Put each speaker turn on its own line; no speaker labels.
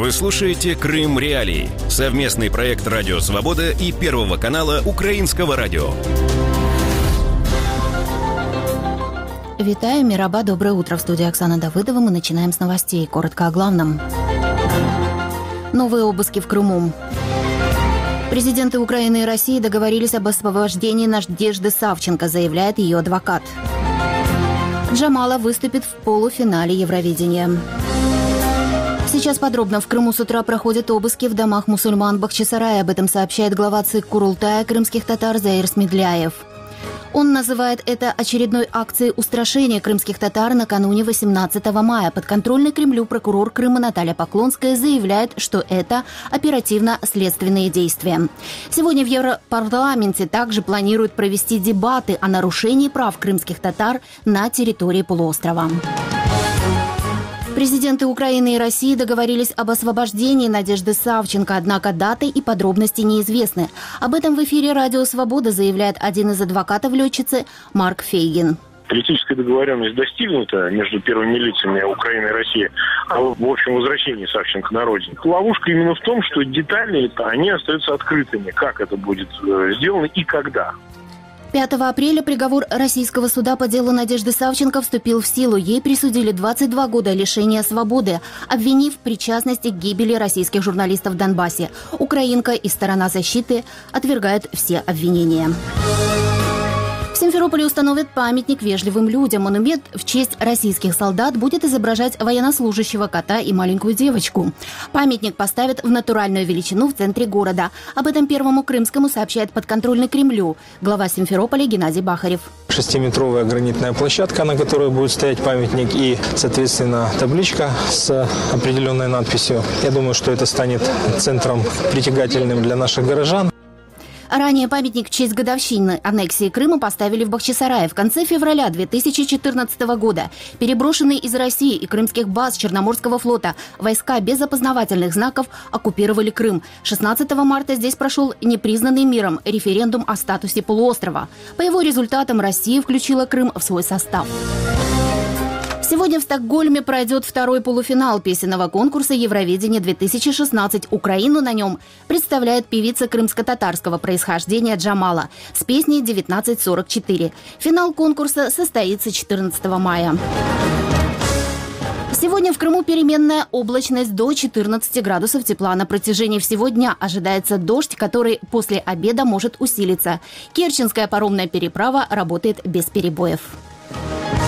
Вы слушаете «Крым Реалии» – совместный проект «Радио Свобода» и Первого канала Украинского радио.
Витаю, Мираба, доброе утро. В студии Оксана Давыдова. Мы начинаем с новостей. Коротко о главном. Новые обыски в Крыму. Президенты Украины и России договорились об освобождении Надежды Савченко, заявляет ее адвокат. Джамала выступит в полуфинале Евровидения. Сейчас подробно. В Крыму с утра проходят обыски в домах мусульман Бахчисарая. Об этом сообщает глава ЦИК Курултая крымских татар Заир Смедляев. Он называет это очередной акцией устрашения крымских татар накануне 18 мая. Подконтрольный Кремлю прокурор Крыма Наталья Поклонская заявляет, что это оперативно-следственные действия. Сегодня в Европарламенте также планируют провести дебаты о нарушении прав крымских татар на территории полуострова. Президенты Украины и России договорились об освобождении Надежды Савченко, однако даты и подробности неизвестны. Об этом в эфире «Радио Свобода» заявляет один из адвокатов летчицы Марк Фейгин.
Политическая договоренность достигнута между первыми лицами Украины и России в общем возвращении Савченко на родину. Ловушка именно в том, что детали они остаются открытыми, как это будет сделано и когда.
5 апреля приговор российского суда по делу Надежды Савченко вступил в силу. Ей присудили 22 года лишения свободы, обвинив в причастности к гибели российских журналистов в Донбассе. Украинка и сторона защиты отвергают все обвинения. В Симферополе установят памятник вежливым людям. Монумент в честь российских солдат будет изображать военнослужащего кота и маленькую девочку. Памятник поставят в натуральную величину в центре города. Об этом Первому Крымскому сообщает подконтрольный Кремлю глава Симферополя Геннадий Бахарев.
6-метровая гранитная площадка, на которой будет стоять памятник, и, соответственно, табличка с определенной надписью. Я думаю, что это станет центром притягательным для наших горожан.
Ранее памятник в честь годовщины аннексии Крыма поставили в Бахчисарае. В конце февраля 2014 года переброшенные из России и крымских баз Черноморского флота войска без опознавательных знаков оккупировали Крым. 16 марта здесь прошел непризнанный миром референдум о статусе полуострова. По его результатам Россия включила Крым в свой состав. Сегодня в Стокгольме пройдет второй полуфинал песенного конкурса «Евровидение-2016». Украину на нем представляет певица крымско-татарского происхождения Джамала с песней «1944». Финал конкурса состоится 14 мая. Сегодня в Крыму переменная облачность до 14 градусов тепла. На протяжении всего дня ожидается дождь, который после обеда может усилиться. Керченская паромная переправа работает без перебоев.